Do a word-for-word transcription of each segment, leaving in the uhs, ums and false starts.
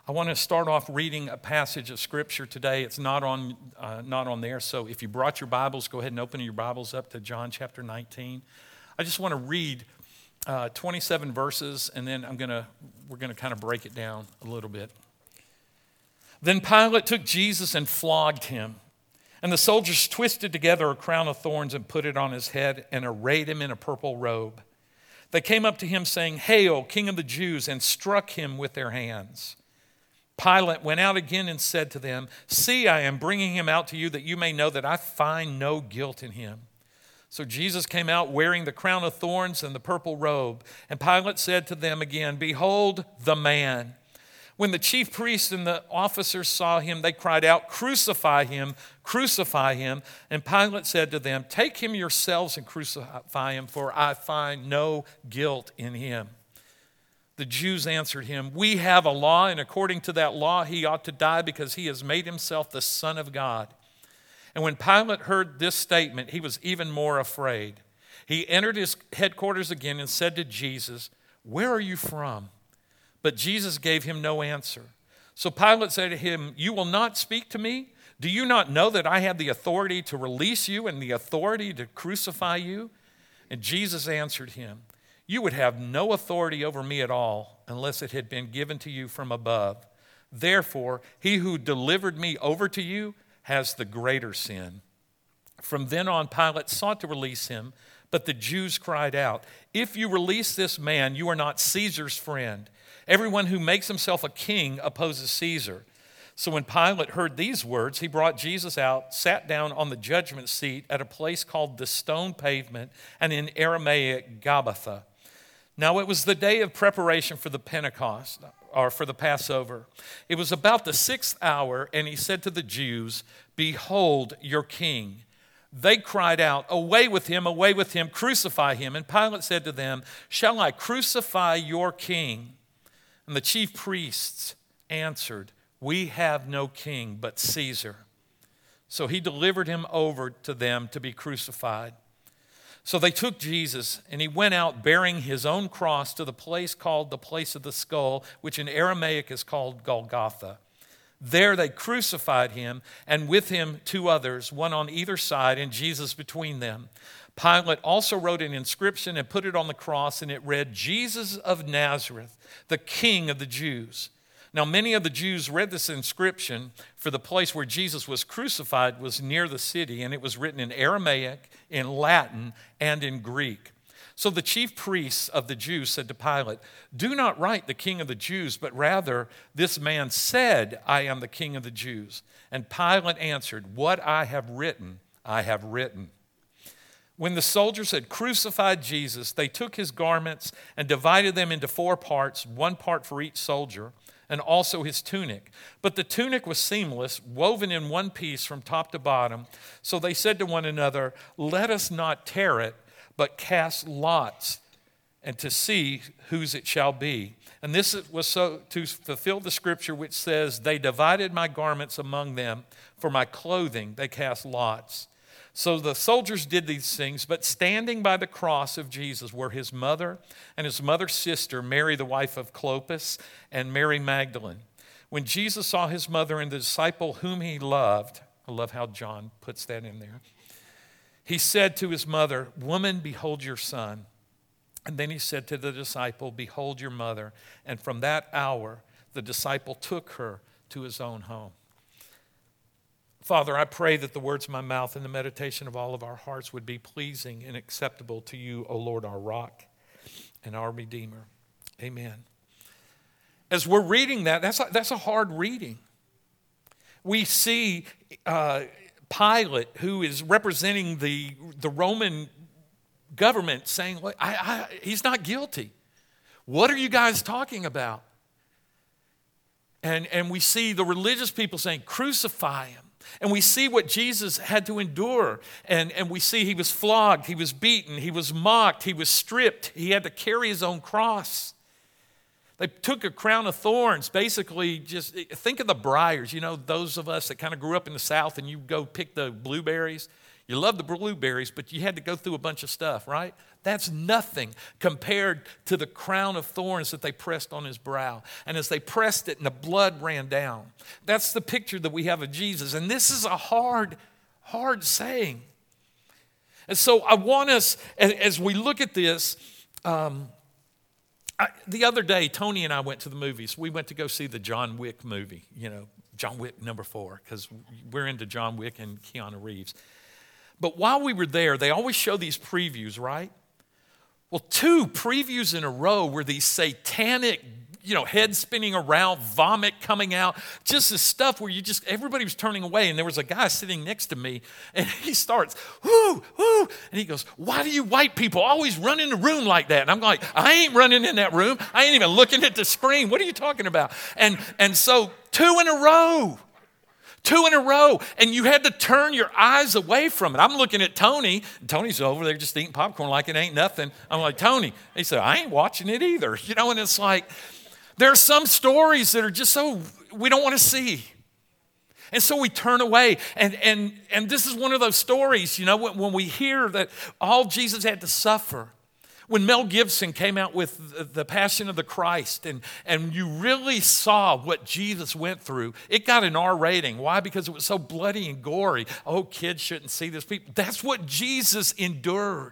I want to start off reading a passage of Scripture today. It's not on, uh, not on there, so if you brought your Bibles, go ahead and open your Bibles up to John chapter nineteen. I just want to read uh, twenty-seven verses, and then I'm gonna we're gonna kind of break it down a little bit. Then Pilate took Jesus and flogged him, and the soldiers twisted together a crown of thorns and put it on his head and arrayed him in a purple robe. They came up to him saying, "Hail, King of the Jews," and struck him with their hands. Pilate went out again and said to them, "See, I am bringing him out to you that you may know that I find no guilt in him." So Jesus came out wearing the crown of thorns and the purple robe. And Pilate said to them again, "Behold the man." When the chief priests and the officers saw him, they cried out, "Crucify him, crucify him." And Pilate said to them, "Take him yourselves and crucify him, for I find no guilt in him." The Jews answered him, "We have a law, and according to that law he ought to die because he has made himself the Son of God." And when Pilate heard this statement, he was even more afraid. He entered his headquarters again and said to Jesus, "Where are you from?" But Jesus gave him no answer. So Pilate said to him, "You will not speak to me? Do you not know that I have the authority to release you and the authority to crucify you?" And Jesus answered him, "You would have no authority over me at all unless it had been given to you from above. Therefore, he who delivered me over to you has the greater sin." From then on, Pilate sought to release him, but the Jews cried out, "If you release this man, you are not Caesar's friend. Everyone who makes himself a king opposes Caesar." So when Pilate heard these words, he brought Jesus out, sat down on the judgment seat at a place called the Stone Pavement, and in Aramaic, Gabbatha. Now it was the day of preparation for the Pentecost, or for the Passover. It was about the sixth hour, and he said to the Jews, "Behold your king." They cried out, "Away with him, away with him, crucify him." And Pilate said to them, "Shall I crucify your king?" And the chief priests answered, "We have no king but Caesar." So he delivered him over to them to be crucified. So they took Jesus, and he went out bearing his own cross to the place called the place of the skull, which in Aramaic is called Golgotha. There they crucified him, and with him two others, one on either side, and Jesus between them. Pilate also wrote an inscription and put it on the cross, and it read, "Jesus of Nazareth, the King of the Jews." Now many of the Jews read this inscription, for the place where Jesus was crucified was near the city, and it was written in Aramaic, in Latin, and in Greek. So the chief priests of the Jews said to Pilate, "Do not write the King of the Jews, but rather this man said, 'I am the King of the Jews.'" And Pilate answered, "What I have written, I have written." When the soldiers had crucified Jesus, they took his garments and divided them into four parts, one part for each soldier, and also his tunic. But the tunic was seamless, woven in one piece from top to bottom. So they said to one another, "Let us not tear it, but cast lots, and to see whose it shall be." And this was so to fulfill the scripture which says, "They divided my garments among them, for my clothing they cast lots." So the soldiers did these things, but standing by the cross of Jesus were his mother and his mother's sister, Mary, the wife of Clopas, and Mary Magdalene. When Jesus saw his mother and the disciple whom he loved, I love how John puts that in there, he said to his mother, "Woman, behold your son." And then he said to the disciple, "Behold your mother." And from that hour, the disciple took her to his own home. Father, I pray that the words of my mouth and the meditation of all of our hearts would be pleasing and acceptable to you, O Lord, our rock and our Redeemer. Amen. As we're reading that, that's a, that's a hard reading. We see uh, Pilate, who is representing the, the Roman government, saying, I, I, he's not guilty. What are you guys talking about? And, and we see the religious people saying, "Crucify him." And we see what Jesus had to endure. And, and we see he was flogged, he was beaten, he was mocked, he was stripped. He had to carry his own cross. They took a crown of thorns, basically just think of the briars. You know, those of us that kind of grew up in the South and you go pick the blueberries. You love the blueberries, but you had to go through a bunch of stuff, right? That's nothing compared to the crown of thorns that they pressed on his brow. And as they pressed it and the blood ran down, that's the picture that we have of Jesus. And this is a hard, hard saying. And so I want us, as we look at this, um, I, the other day, Tony and I went to the movies. We went to go see the John Wick movie, you know, John Wick number four, because we're into John Wick and Keanu Reeves. But while we were there, they always show these previews, right? Well, two previews in a row were these satanic, you know, head spinning around, vomit coming out, just this stuff where you just, everybody was turning away. And there was a guy sitting next to me, and he starts, whoo, whoo, and he goes, why do you white people always run in the room like that? And I'm like, I ain't running in that room. I ain't even looking at the screen. What are you talking about? And, and so two in a row. Two in a row, and you had to turn your eyes away from it. I'm looking at Tony, and Tony's over there just eating popcorn like it ain't nothing. I'm like, Tony. He said, I ain't watching it either. You know, and it's like, there are some stories that are just so, we don't want to see. And so we turn away, and, and, and this is one of those stories, you know, when, when we hear that all Jesus had to suffer. When Mel Gibson came out with the Passion of the Christ, and, and you really saw what Jesus went through, it got an R rating. Why? Because it was so bloody and gory. Oh, kids shouldn't see this. People. That's what Jesus endured.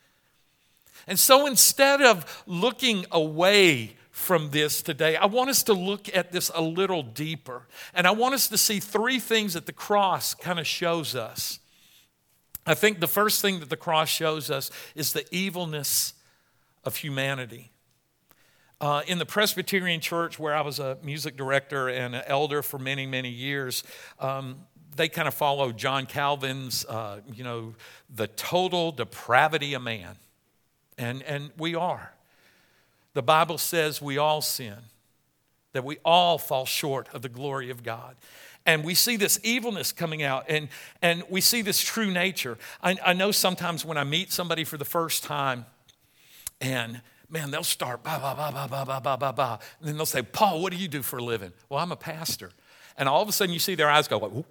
And so instead of looking away from this today, I want us to look at this a little deeper. And I want us to see three things that the cross kind of shows us. I think the first thing that the cross shows us is the evilness of humanity. Uh, in the Presbyterian church where I was a music director and an elder for many, many years, um, they kind of follow John Calvin's, uh, you know, the total depravity of man. And, and we are. The Bible says we all sin, that we all fall short of the glory of God. And we see this evilness coming out, and, and we see this true nature. I, I know sometimes when I meet somebody for the first time, and man, they'll start, bah, bah, bah, bah, bah, bah, bah, bah, bah. And then they'll say, Paul, what do you do for a living? Well, I'm a pastor. And all of a sudden you see their eyes go like, whoop.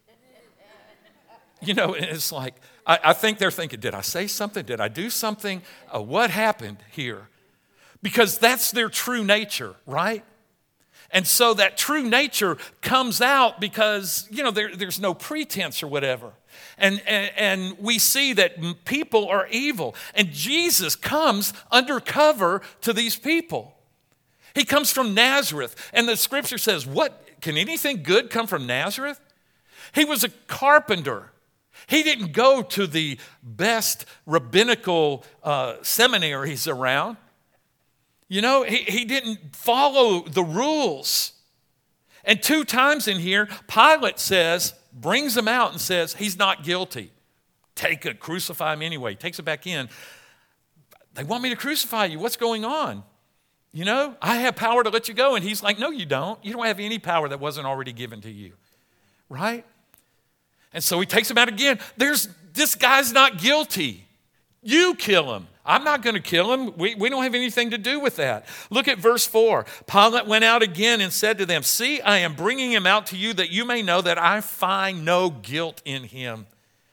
You know, and it's like, I, I think they're thinking, did I say something? Did I do something? Uh, what happened here? Because that's their true nature, right? And so that true nature comes out because, you know, there, there's no pretense or whatever. And, and, and we see that people are evil. And Jesus comes undercover to these people. He comes from Nazareth. And the scripture says, what? Can anything good come from Nazareth? He was a carpenter. He didn't go to the best rabbinical uh, seminaries around. You know, he, he didn't follow the rules. And two times in here, Pilate says, brings him out and says, he's not guilty. Take it, crucify him anyway. Takes it back in. They want me to crucify you. What's going on? You know, I have power to let you go. And he's like, no, you don't. You don't have any power that wasn't already given to you. Right? And so he takes him out again. There's, this guy's not guilty. You kill him. I'm not going to kill him. We, we don't have anything to do with that. Look at verse four. Pilate went out again and said to them, see, I am bringing him out to you that you may know that I find no guilt in him.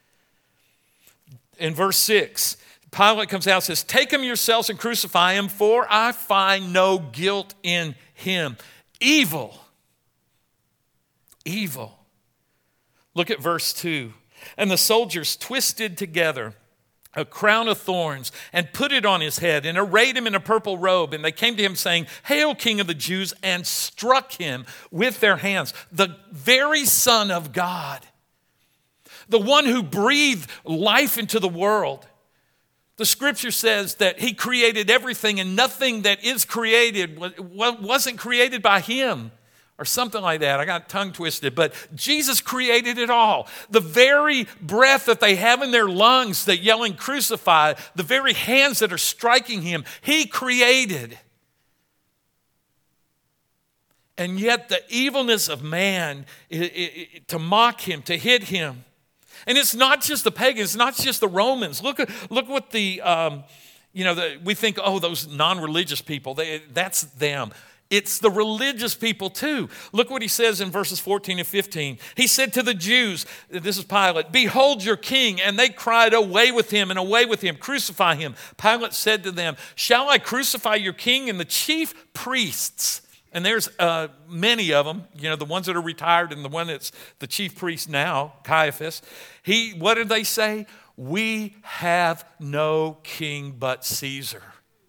In verse six, Pilate comes out and says, take him yourselves and crucify him, for I find no guilt in him. Evil. Evil. Look at verse two. And the soldiers twisted together a crown of thorns and put it on his head and arrayed him in a purple robe. And they came to him saying, Hail, King of the Jews, and struck him with their hands. The very Son of God, the one who breathed life into the world. The scripture says that he created everything, and nothing that is created wasn't created by him. Or something like that. I got tongue twisted. But Jesus created it all. The very breath that they have in their lungs that yelling crucify, the very hands that are striking him, he created. And yet the evilness of man, it, it, it, to mock him, to hit him. And it's not just the pagans, it's not just the Romans. Look at look what the, um, you know, the, we think, oh, those non-religious people, they, that's them. It's the religious people too. Look what he says in verses fourteen and fifteen. He said to the Jews, this is Pilate, "Behold your king." And they cried, "Away with him, and away with him, crucify him." Pilate said to them, "Shall I crucify your king?" And the chief priests, and there's uh, many of them, you know, the ones that are retired and the one that's the chief priest now, Caiaphas, he, what did they say? "We have no king but Caesar."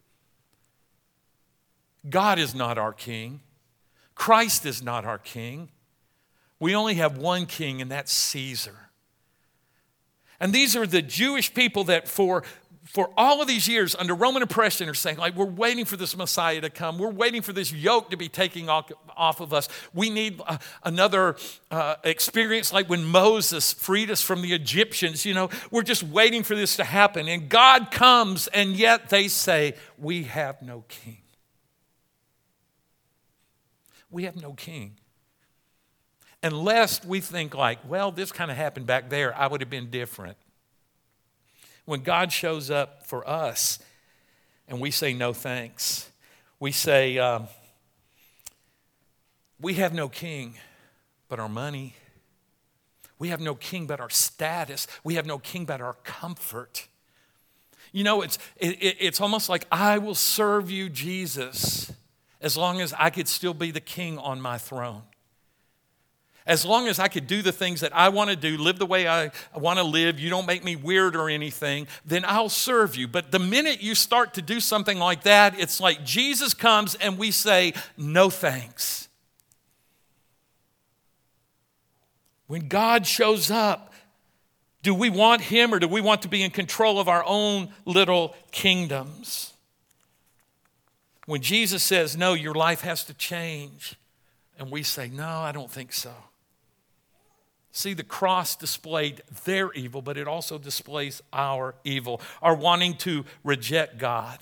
God is not our king. Christ is not our king. We only have one king, and that's Caesar. And these are the Jewish people that for, for all of these years under Roman oppression are saying, like, we're waiting for this Messiah to come. We're waiting for this yoke to be taken off, off of us. We need uh, another uh, experience like when Moses freed us from the Egyptians. You know, we're just waiting for this to happen. And God comes, and yet they say, we have no king. We have no king. Unless we think like, well, this kind of happened back there, I would have been different. When God shows up for us and we say no thanks, we say, um, we have no king but our money. We have no king but our status. We have no king but our comfort. You know, it's, it, it's almost like, I will serve you, Jesus, as long as I could still be the king on my throne. As long as I could do the things that I want to do, live the way I want to live, you don't make me weird or anything, then I'll serve you. But the minute you start to do something like that, it's like Jesus comes and we say, no thanks. When God shows up, do we want him or do we want to be in control of our own little kingdoms? When Jesus says, no, your life has to change, and we say, no, I don't think so. See, the cross displayed their evil, but it also displays our evil, our wanting to reject God.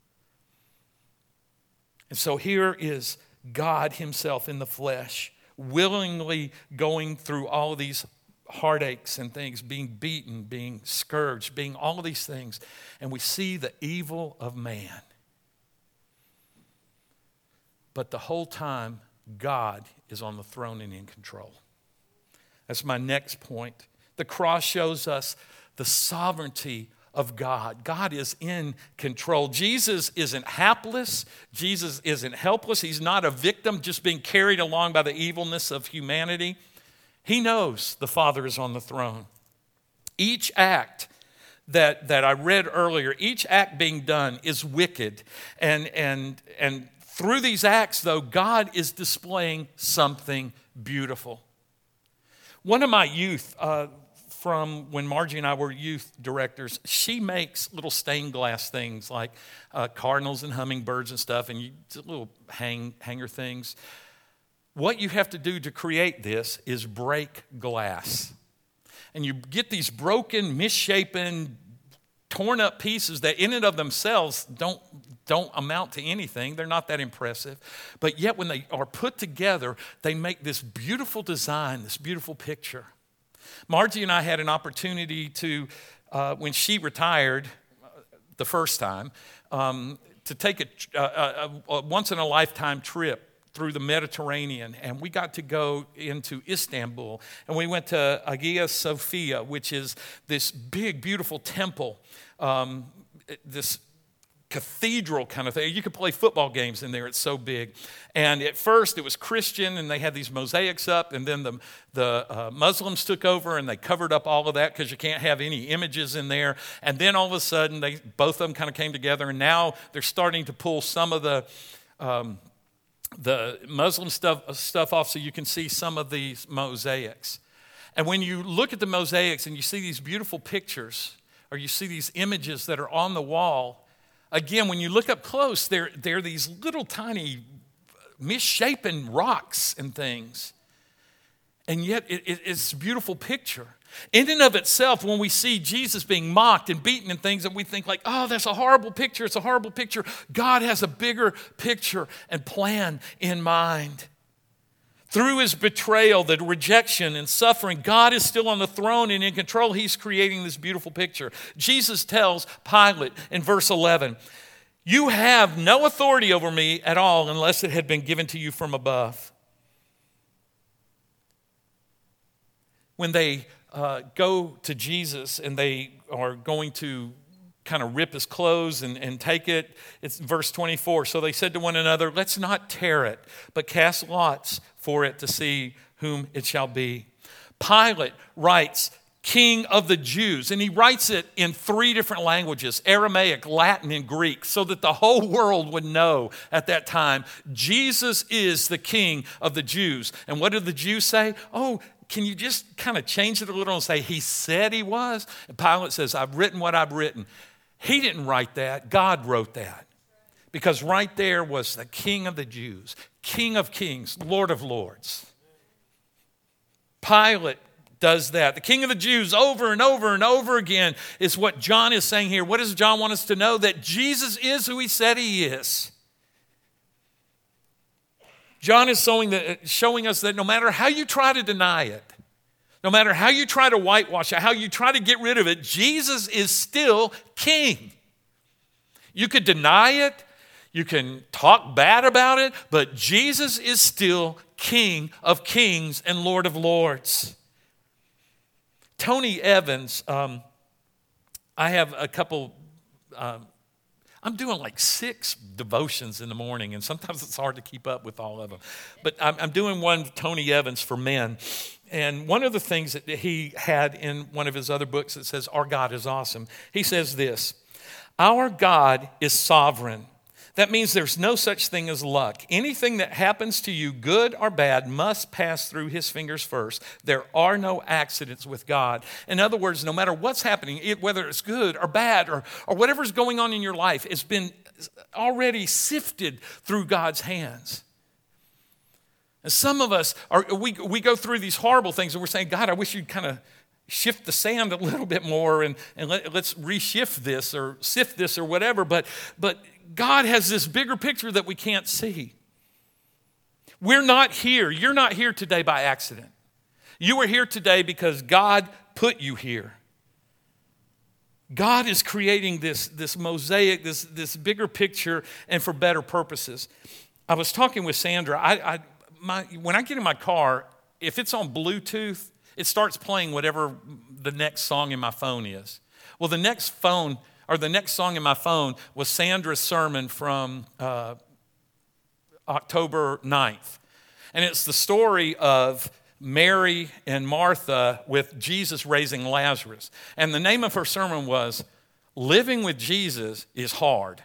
And so here is God himself in the flesh, willingly going through all of these heartaches and things, being beaten, being scourged, being all of these things. And we see the evil of man. But the whole time, God is on the throne and in control. That's my next point. The cross shows us the sovereignty of God. God is in control. Jesus isn't hapless. Jesus isn't helpless. He's not a victim just being carried along by the evilness of humanity. He knows the Father is on the throne. Each act that, that I read earlier, each act being done is wicked. And, and, and through these acts, though, God is displaying something beautiful. One of my youth, uh, from when Margie and I were youth directors, she makes little stained glass things like uh, cardinals and hummingbirds and stuff, and you, little hang, hanger things. What you have to do to create this is break glass. And you get these broken, misshapen, torn up pieces that in and of themselves don't, don't amount to anything. They're not that impressive. But yet when they are put together, they make this beautiful design, this beautiful picture. Margie and I had an opportunity to, uh, when she retired the first time, um, to take a, a, a, a once-in-a-lifetime trip through the Mediterranean, and we got to go into Istanbul, and we went to Hagia Sophia, which is this big, beautiful temple, um, this cathedral kind of thing. You could play football games in there. It's so big. And at first it was Christian, and they had these mosaics up, and then the, the uh, Muslims took over, and they covered up all of that because you can't have any images in there. And then all of a sudden, they both of them kind of came together, and now they're starting to pull some of the um, the Muslim stuff, stuff off so you can see some of these mosaics. And when you look at the mosaics and you see these beautiful pictures, or you see these images that are on the wall, again, when you look up close, they're, they're these little tiny misshapen rocks and things. And yet it, it, it's a beautiful picture. In and of itself, when we see Jesus being mocked and beaten and things, and we think like, oh, that's a horrible picture, it's a horrible picture. God has a bigger picture and plan in mind. Through his betrayal, the rejection and suffering, God is still on the throne and in control. He's creating this beautiful picture. Jesus tells Pilate in verse eleven, You have no authority over me at all unless it had been given to you from above. When they uh, go to Jesus and they are going to kind of rip his clothes and, and take it, it's verse twenty-four. So they said to one another, let's not tear it, but cast lots for it to see whom it shall be. Pilate writes, King of the Jews, and he writes it in three different languages, Aramaic, Latin, and Greek, so that the whole world would know at that time, Jesus is the King of the Jews. And what did the Jews say? Oh, can you just kind of change it a little and say, he said he was? And Pilate says, I've written what I've written. He didn't write that. God wrote that. Because right there was the King of the Jews, King of kings, Lord of lords. Pilate does that. The King of the Jews over and over and over again is what John is saying here. What does John want us to know? That Jesus is who he said he is. John is showing, that, showing us that no matter how you try to deny it, no matter how you try to whitewash it, how you try to get rid of it, Jesus is still king. You could deny it, you can talk bad about it, but Jesus is still King of kings and Lord of lords. Tony Evans, um, I have a couple, um, I'm doing like six devotions in the morning, and sometimes it's hard to keep up with all of them. But I'm, I'm doing one with Tony Evans for men. And one of the things that he had in one of his other books that says, Our God is Awesome, he says this, our God is sovereign. That means there's no such thing as luck. Anything that happens to you, good or bad, must pass through his fingers first. There are no accidents with God. In other words, no matter what's happening, it, whether it's good or bad or, or whatever's going on in your life, it's been already sifted through God's hands. And some of us, are, we, we go through these horrible things and we're saying, God, I wish you'd kind of shift the sand a little bit more and, and let, let's reshift this or sift this or whatever. But, but God has this bigger picture that we can't see. We're not here. You're not here today by accident. You are here today because God put you here. God is creating this, this mosaic, this, this bigger picture, and for better purposes. I was talking with Sandra. I, I, my, when I get in my car, if it's on Bluetooth, it starts playing whatever the next song in my phone is. Well, the next phone, or the next song in my phone was Sandra's sermon from uh, October ninth. And it's the story of Mary and Martha with Jesus raising Lazarus. And the name of her sermon was, Living with Jesus is Hard.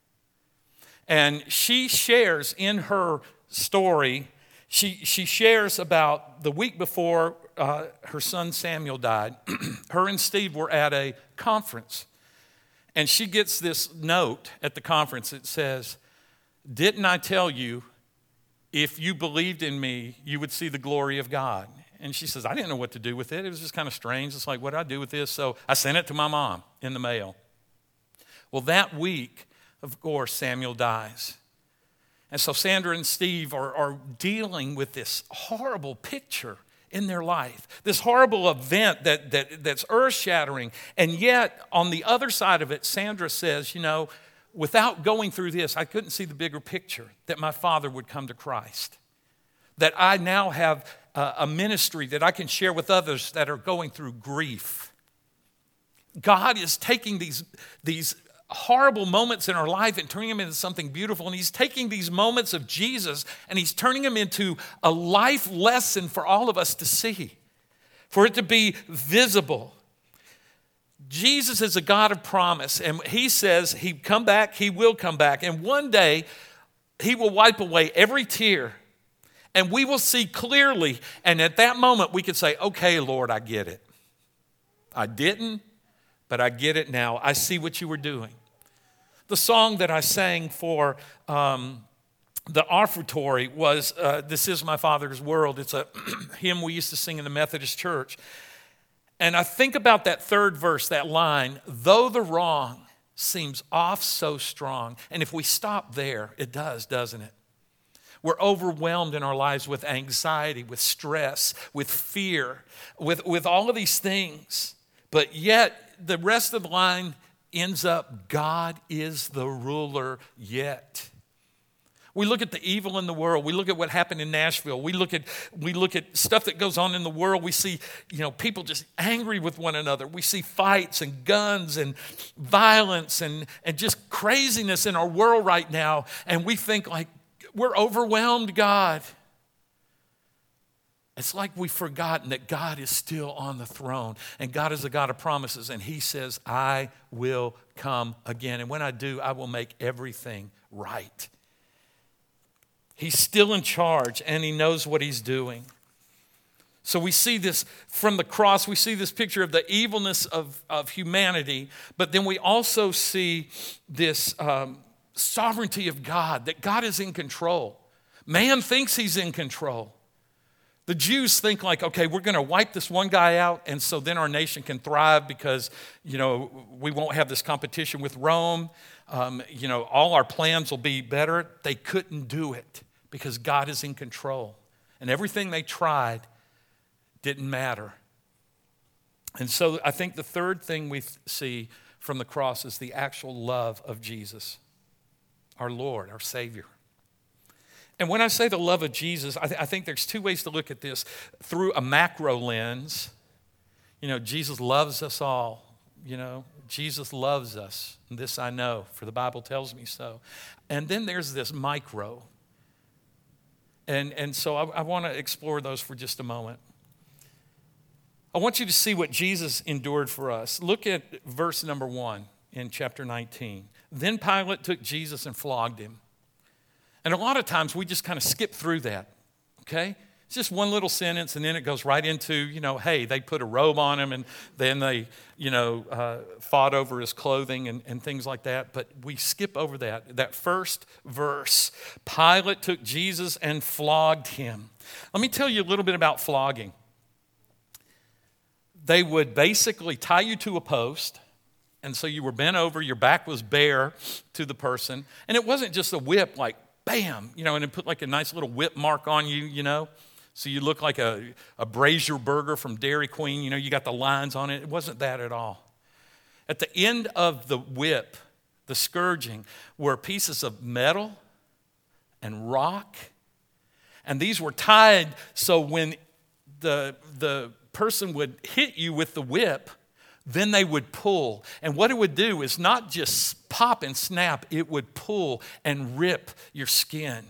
And she shares in her story, she, she shares about the week before uh, her son Samuel died. Her and Steve were at a conference. And she gets this note at the conference that says, didn't I tell you, if you believed in me, you would see the glory of God? And she says, I didn't know what to do with it. It was just kind of strange. It's like, what do I do with this? So I sent it to my mom in the mail. Well, that week, of course, Samuel dies. And so Sandra and Steve are, are dealing with this horrible picture in their life, this horrible event that, that that's earth-shattering. And yet, on the other side of it, Sandra says, you know, without going through this, I couldn't see the bigger picture, that my father would come to Christ, that I now have a, a ministry that I can share with others that are going through grief. God is taking these, these horrible moments in our life and turning them into something beautiful. And he's taking these moments of Jesus and he's turning them into a life lesson for all of us to see, for it to be visible. Jesus is a God of promise, and he says he'd come back, he will come back, and one day he will wipe away every tear, and we will see clearly, and at that moment we can say, okay, Lord, I get it. I didn't, but I get it now. I see what you were doing. The song that I sang for um, the offertory was, uh, This Is My Father's World. It's a hymn we used to sing in the Methodist Church. And I think about that third verse, that line, though the wrong seems off so strong. And if we stop there, it does, doesn't it? We're overwhelmed in our lives with anxiety, with stress, with fear, with, with all of these things. But yet, the rest of the line ends up, God is the ruler yet. We look at the evil in the world. We look at what happened in Nashville. We look at we look at stuff that goes on in the world. We see, you know, people just angry with one another. We see fights and guns and violence and, and just craziness in our world right now. And we think like, we're overwhelmed, God. It's like we've forgotten that God is still on the throne. And God is a God of promises. And he says, I will come again. And when I do, I will make everything right. He's still in charge, and he knows what he's doing. So we see this from the cross. We see this picture of the evilness of, of humanity, but then we also see this um, sovereignty of God, that God is in control. Man thinks he's in control. The Jews think like, okay, we're going to wipe this one guy out, and so then our nation can thrive because, you know, we won't have this competition with Rome. Um, you know, all our plans will be better. They couldn't do it because God is in control. And everything they tried didn't matter. And so I think the third thing we see from the cross is the actual love of Jesus, our Lord, our Savior. And when I say the love of Jesus, I, th- I think there's two ways to look at this. Through a macro lens, you know, Jesus loves us all, you know. Jesus loves us. This I know, for the Bible tells me so. And then there's this micro. And, and so I, I want to explore those for just a moment. I want you to see what Jesus endured for us. Look at verse number one in chapter nineteen. Then Pilate took Jesus and flogged him. And a lot of times we just kind of skip through that, okay? It's just one little sentence, and then it goes right into, you know, hey, they put a robe on him, and then they, you know, uh, fought over his clothing and, and things like that. But we skip over that. That first verse, Pilate took Jesus and flogged him. Let me tell you a little bit about flogging. They would basically tie you to a post, and so you were bent over, your back was bare to the person, and it wasn't just a whip like, bam, you know, and it put like a nice little whip mark on you, you know. So you look like a, a brazier burger from Dairy Queen, you know, you got the lines on it. It wasn't that at all. At the end of the whip, the scourging, were pieces of metal and rock. And these were tied so when the, the person would hit you with the whip, then they would pull. And what it would do is not just pop and snap, it would pull and rip your skin.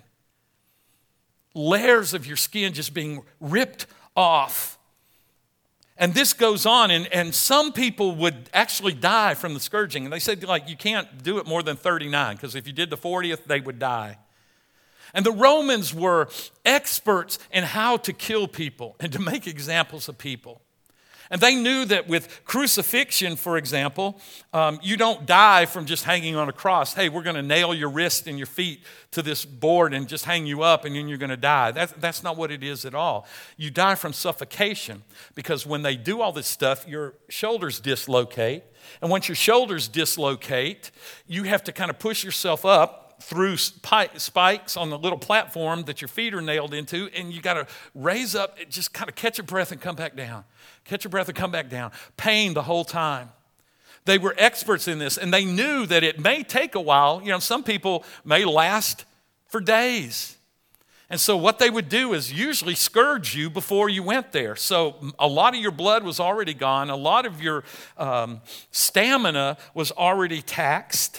Layers of your skin just being ripped off. And this goes on, and, and some people would actually die from the scourging. And they said, like, you can't do it more than thirty-nine, because if you did the fortieth, they would die. And the Romans were experts in how to kill people and to make examples of people. And they knew that with crucifixion, for example, um, you don't die from just hanging on a cross. Hey, we're going to nail your wrist and your feet to this board and just hang you up, and then you're going to die. That's, that's not what it is at all. You die from suffocation, because when they do all this stuff, your shoulders dislocate. And once your shoulders dislocate, you have to kind of push yourself up through spikes on the little platform that your feet are nailed into, and you got to raise up, just kind of catch your breath and come back down. Catch your breath and come back down. Pain the whole time. They were experts in this, and they knew that it may take a while. You know, some people may last for days. And so what they would do is usually scourge you before you went there. So a lot of your blood was already gone. A lot of your um, stamina was already taxed.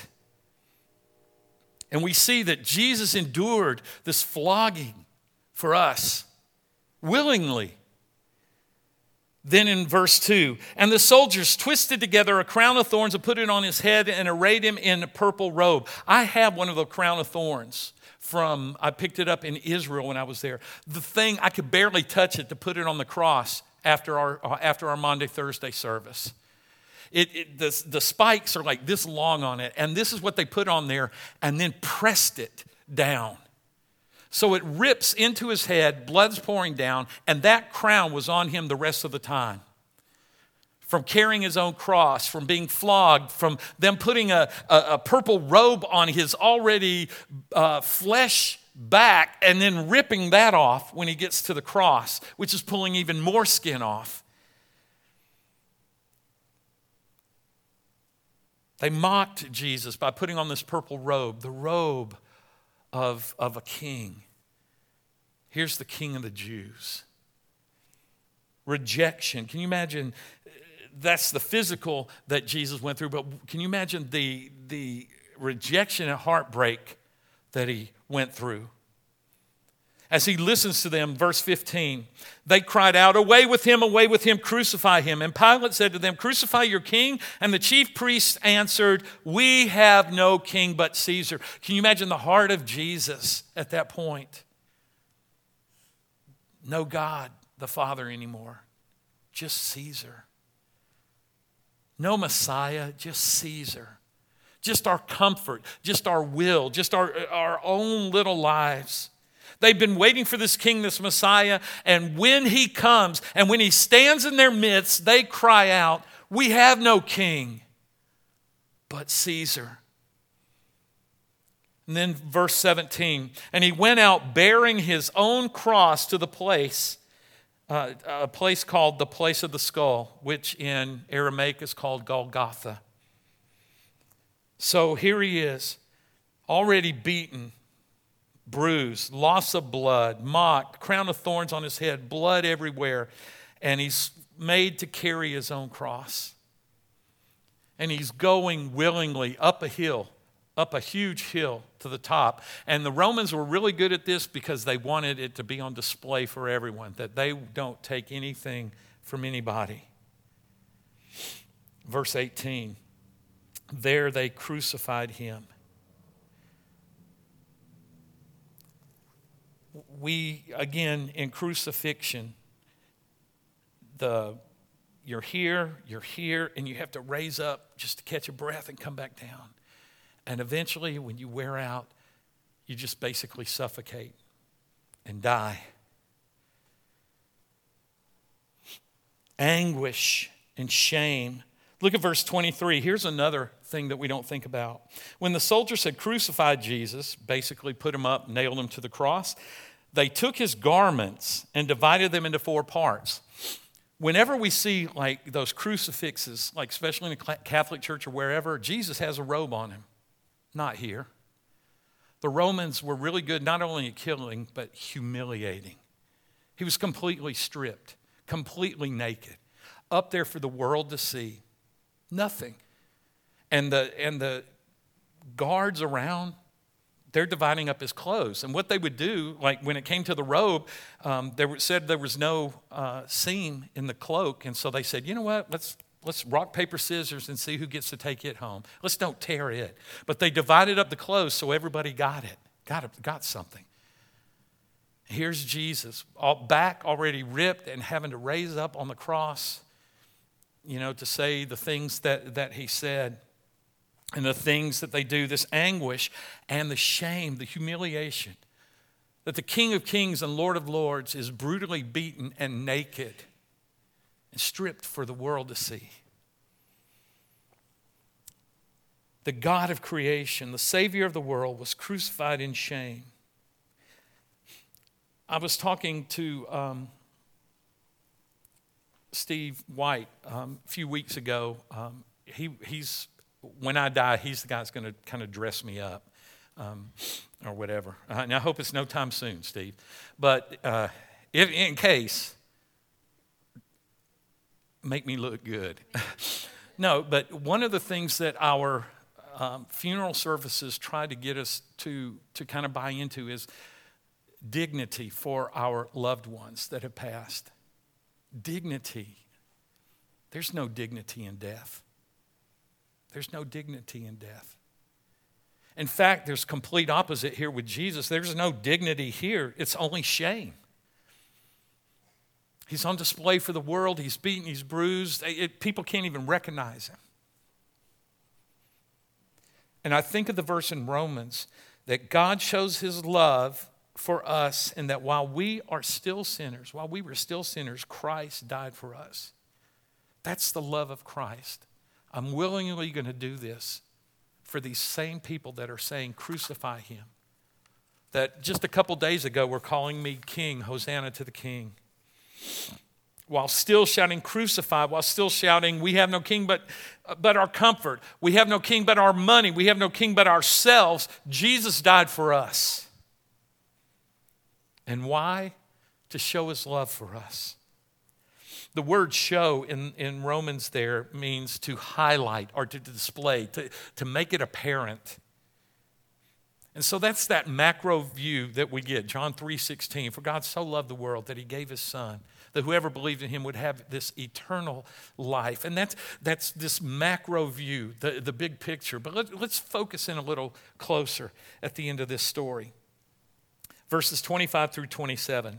And we see that Jesus endured this flogging for us willingly. Then in verse two, and the soldiers twisted together a crown of thorns and put it on his head and arrayed him in a purple robe. I have one of the crown of thorns from, I picked it up in Israel when I was there. The thing, I could barely touch it to put it on the cross after our, after our Maundy, Thursday service. It, it, the, the spikes are like this long on it, and this is what they put on there and then pressed it down. So it rips into his head, blood's pouring down, and that crown was on him the rest of the time. From carrying his own cross, from being flogged, from them putting a, a, a purple robe on his already uh, flesh back, and then ripping that off when he gets to the cross, which is pulling even more skin off. They mocked Jesus by putting on this purple robe, the robe of, of a king. Here's the King of the Jews. Rejection. Can you imagine? That's the physical that Jesus went through, but can you imagine the, the rejection and heartbreak that he went through? As he listens to them, verse fifteen, they cried out, "Away with him, away with him, crucify him." And Pilate said to them, "Crucify your king." And the chief priests answered, "We have no king but Caesar." Can you imagine the heart of Jesus at that point? No God the Father anymore, just Caesar. No Messiah, just Caesar. Just our comfort, just our will, just our, our own little lives. They've been waiting for this king, this Messiah, and when he comes and when he stands in their midst, they cry out, "We have no king but Caesar." And then verse seventeen, and he went out bearing his own cross to the place, uh, a place called the place of the skull, which in Aramaic is called Golgotha. So here he is, already beaten, bruised, loss of blood, mocked, crown of thorns on his head, blood everywhere, and he's made to carry his own cross. And he's going willingly up a hill, up a huge hill to the top. And the Romans were really good at this because they wanted it to be on display for everyone, that they don't take anything from anybody. Verse eighteen, there they crucified him. We, again, in crucifixion, the you're here, you're here, and you have to raise up just to catch a breath and come back down. And eventually, when you wear out, you just basically suffocate and die. Anguish and shame. Look at verse twenty-three. Here's another thing that we don't think about. When the soldiers had crucified Jesus, basically put him up, nailed him to the cross, they took his garments and divided them into four parts. Whenever we see like those crucifixes, like especially in the Catholic Church or wherever, Jesus has a robe on him. Not here. The Romans were really good not only at killing, but humiliating. He was completely stripped, completely naked, up there for the world to see. Nothing. And the, and the guards around, they're dividing up his clothes. And what they would do, like when it came to the robe, um, they said there was no uh, seam in the cloak. And so they said, you know what, let's let's rock, paper, scissors and see who gets to take it home. Let's don't tear it. But they divided up the clothes so everybody got it, got, it, got something. Here's Jesus, all back already ripped and having to raise up on the cross, you know, to say the things that, that he said. And the things that they do, this anguish and the shame, the humiliation, that the King of Kings and Lord of Lords is brutally beaten and naked and stripped for the world to see. The God of creation, the Savior of the world, was crucified in shame. I was talking to um, Steve White um, a few weeks ago. Um, he, he's When I die, he's the guy that's going to kind of dress me up um, or whatever. Uh, and I hope it's no time soon, Steve. But uh, if in case, make me look good. No, but one of the things that our um, funeral services try to get us to, to kind of buy into is dignity for our loved ones that have passed. Dignity. There's no dignity in death. There's no dignity in death. In fact, there's complete opposite here with Jesus. There's no dignity here. It's only shame. He's on display for the world. He's beaten. He's bruised. It, people can't even recognize him. And I think of the verse in Romans that God shows his love for us and that while we are still sinners, while we were still sinners, Christ died for us. That's the love of Christ. I'm willingly going to do this for these same people that are saying, crucify him. That just a couple days ago were calling me king, Hosanna to the king. while still shouting, crucify, while still shouting, we have no king but, but our comfort. We have no king but our money. We have no king but ourselves. Jesus died for us. And why? To show his love for us. The word show in, in Romans there means to highlight or to display, to, to make it apparent. And so that's that macro view that we get. John three sixteen, for God so loved the world that he gave his son, that whoever believed in him would have this eternal life. And that's, that's this macro view, the, the big picture. But let, let's focus in a little closer at the end of this story. Verses twenty-five through twenty-seven.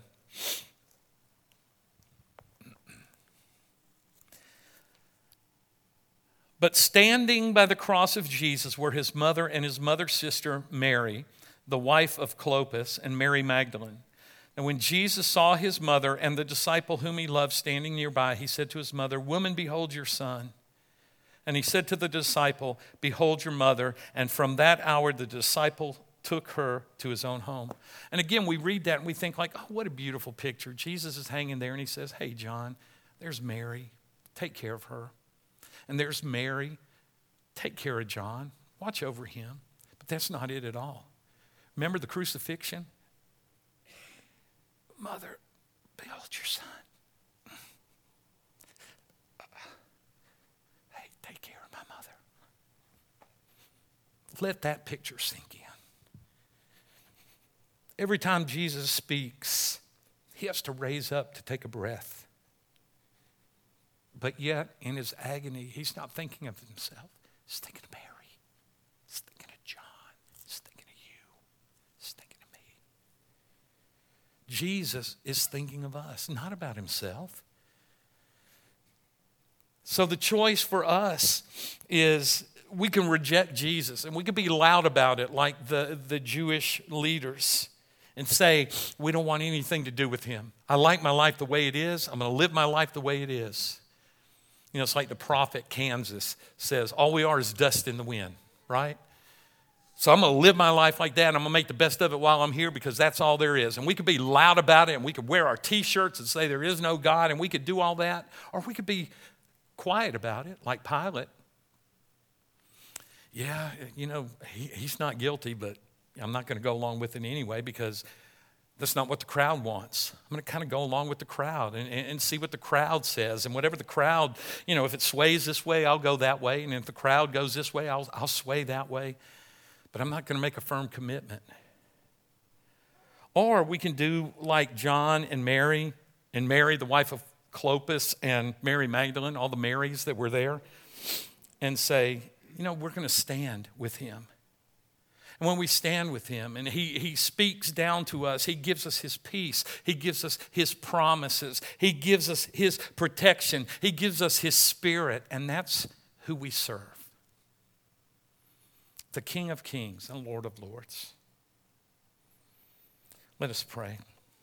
But standing by the cross of Jesus were his mother and his mother's sister Mary, the wife of Clopas, and Mary Magdalene. And when Jesus saw his mother and the disciple whom he loved standing nearby, he said to his mother, "Woman, behold your son." And he said to the disciple, "Behold your mother." And from that hour the disciple took her to his own home. And again, we read that and we think like, oh, what a beautiful picture. Jesus is hanging there and he says, "Hey, John, there's Mary. Take care of her. And there's Mary. Take care of John. Watch over him." But that's not it at all. Remember the crucifixion? "Mother, behold your son. Hey, take care of my mother." Let that picture sink in. Every time Jesus speaks, he has to raise up to take a breath. But yet, in his agony, he's not thinking of himself. He's thinking of Mary. He's thinking of John. He's thinking of you. He's thinking of me. Jesus is thinking of us, not about himself. So the choice for us is we can reject Jesus, and we can be loud about it like the, the Jewish leaders and say, we don't want anything to do with him. I like my life the way it is. I'm going to live my life the way it is. You know, it's like the prophet Kansas says, all we are is dust in the wind, right? So I'm going to live my life like that, and I'm going to make the best of it while I'm here because that's all there is. And we could be loud about it, and we could wear our T-shirts and say there is no God, and we could do all that. Or we could be quiet about it, like Pilate. Yeah, you know, he, he's not guilty, but I'm not going to go along with it anyway because that's not what the crowd wants. I'm going to kind of go along with the crowd and, and, and see what the crowd says. And whatever the crowd, you know, if it sways this way, I'll go that way. And if the crowd goes this way, I'll, I'll sway that way. But I'm not going to make a firm commitment. Or we can do like John and Mary, and Mary, the wife of Clopas, and Mary Magdalene, all the Marys that were there, and say, you know, we're going to stand with him. And when we stand with him and he, he speaks down to us, he gives us his peace. He gives us his promises. He gives us his protection. He gives us his spirit. And that's who we serve. The King of Kings and Lord of Lords. Let us pray.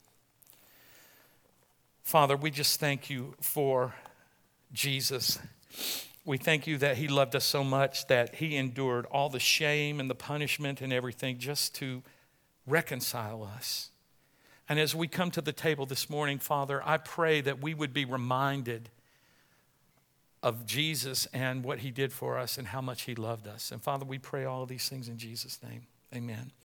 Father, we just thank you for Jesus. We thank you that he loved us so much that he endured all the shame and the punishment and everything just to reconcile us. And as we come to the table this morning, Father, I pray that we would be reminded of Jesus and what he did for us and how much he loved us. And Father, we pray all of these things in Jesus' name. Amen.